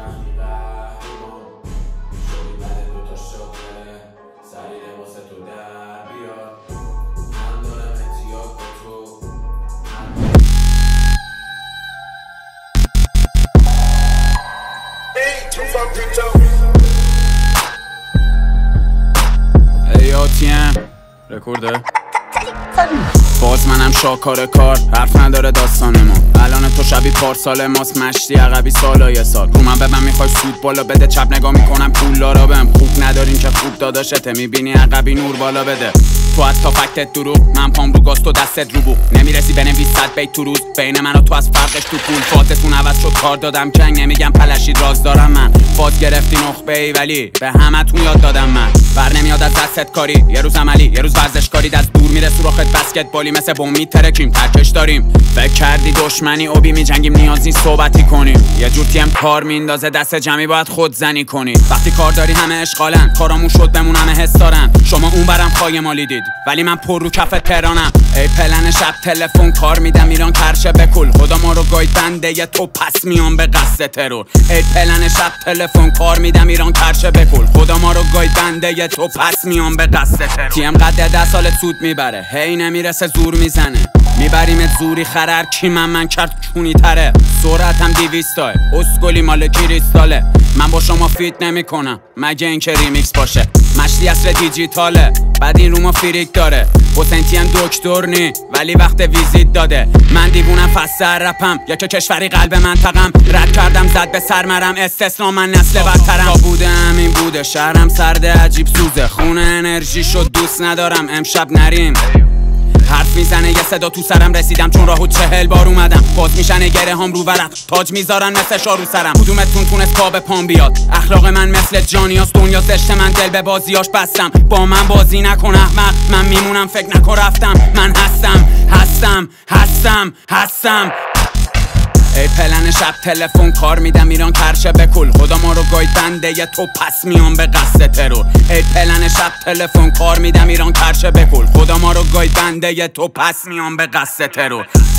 ATM رکورده باز منم شاکار کار حرف نداره داستان ما. الان تو شبیه پارسال ماست مشتی عقبی سالای سال رو من به من میخوای سود بالا بده چپ نگاه میکنم پولدارا بهم خوب ندارین که خوب داداشته میبینی عقبی نور بالا بده تو از تا فکتت دروغ من پام رو گاز تو دستت رو بو نمیرسی بنویس 100 بیت تو روز بین من و تو از فرقش تو پول فازتون عوض شد کار دادم جنگ نمیگم پلشید راز دارم من فاز گرفتی نخبه ای ولی به همتون یاد دادم من بر نمیاد از دستت کاری یه روز عملی یه روز ورزشکاری از دور میره سوراخت بسکتبالی مثل بم میترکیم ترکش داریم فکر کردی دشمنی اوبی میجنگیم نیاز نیست صحبتی کنیم یه جور تیم کار میندازه دست جمعی باید خود زنی کنی وقتی کار داری همه اشغالن کارامون شد بمون همه حس دارن شما اون برم خای مالی دید ولی من پر رو کف تهرانم ای پلن شب تلفن کار میدم ایران کرشه بکل خدا ما رو گاید بنده یه تو پس میام به قصد ترور ای پلن شب تلفن کار میدم ایران کرشه بکل خدا ما رو گاید بنده یه تو پس میام به قصد ترور تیم قد 10 سال سود میبره هی نمیرسه زور میزنه میبریمت زوری خرر کی من کرد کونی تره سرعتم 200 تای اسکلی مال کریستاله من با شما فیت نمی کنم مگه اینکه ریمیکس باشه مشتی اصر دیجیتاله بعد این رو ما فریک داره حسینتی هم دکتر نی ولی وقت ویزیت داده من دیوونم فسر رپم یا که کشوری قلب منطقم رد کردم زد به سرمرم استثنا من نسل برترم بودم این بوده شهرم سرده عجیب سوزه خونه انرژی شد دوست ندارم امشب نریم حرف میزنه یه صدا تو سرم رسیدم چون راهو 40 بار اومدم باز میشنه گره هم رو ورق تاج میذارن مثل شارو سرم کدومتون تونست پا به پام بیاد اخلاق من مثل جانیاست دنیا زشت من دل به بازیاش بستم با من بازی نکن احمق من میمونم فکر نکن رفتم من هستم ای پلن شب تلفن کار میدم ایران کرشه بکل خدا ما رو گاید بنده یه تو پس میام به قصد ترور ای پلن شب تلفن کار میدم ایران کرشه بکل خدا ما رو گاید بنده یه تو پس میام به قصد ترور